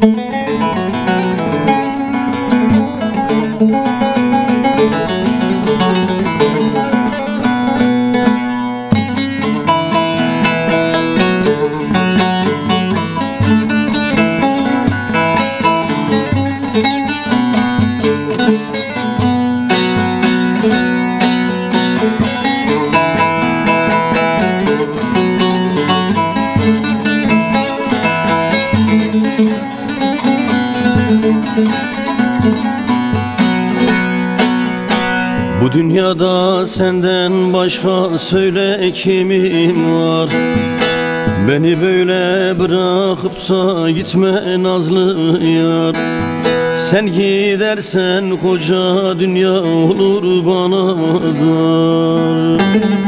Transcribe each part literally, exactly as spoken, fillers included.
Bu dünyada senden başka söyle kimin var? Beni böyle bırakıp da gitme nazlı yar. Sen gidersen koca dünya olur bana dar.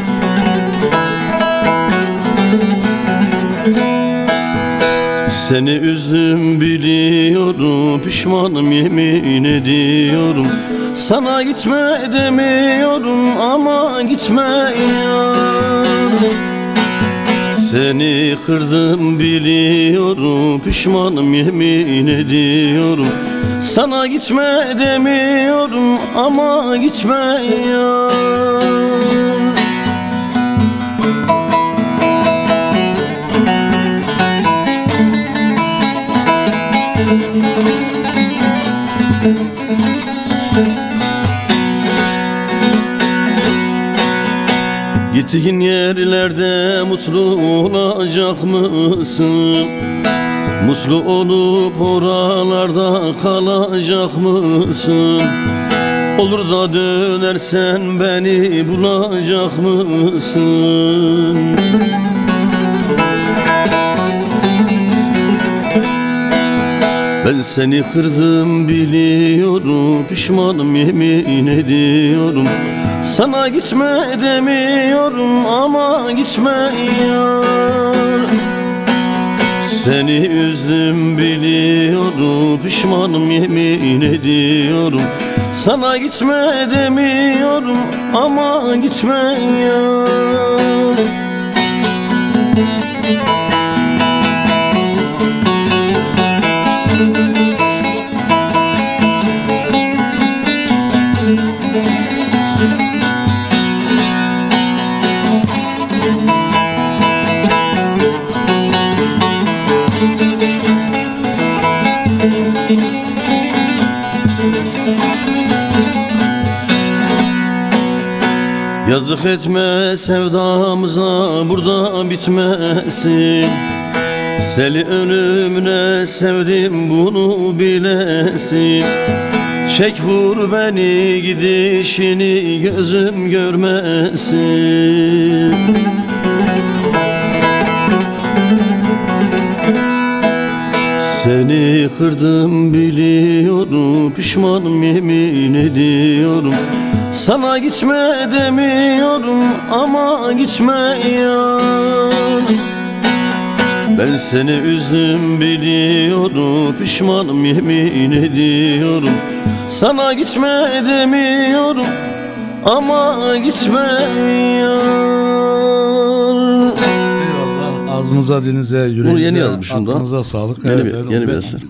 Seni üzdüm biliyorum, pişmanım yemin ediyorum. Sana gitme demiyorum ama gitme ya. Seni kırdım biliyorum, pişmanım yemin ediyorum. Sana gitme demiyorum ama gitme ya. Gittiğin yerlerde mutlu olacak mısın? Mutlu olup oralarda kalacak mısın? Olur da dönersen beni bulacak mısın? Ben seni kırdım biliyorum, pişmanım yemin ediyorum. Sana gitme demiyorum ama gitme yar. Seni üzdüm biliyorum, pişmanım yemin ediyorum. Sana gitme demiyorum ama gitme yar. Yazık etme sevdamıza burada bitmesin. Seni ölümüne sevdim bunu bilesin. Çek vur beni gidişini gözüm görmesin. Seni kırdım biliyorum, pişmanım yemin ediyorum. Sana gitme demiyorum ama gitme ya. Ben seni üzdüm biliyorum, pişmanım yemin ediyorum. Sana gitme demiyorum ama gitme ya. Eyvallah, ağzınıza, dilinize, yüreğinize, yeni yazmışım da. aklınıza sağlık. Yeni, evet, bir, yeni bir eser.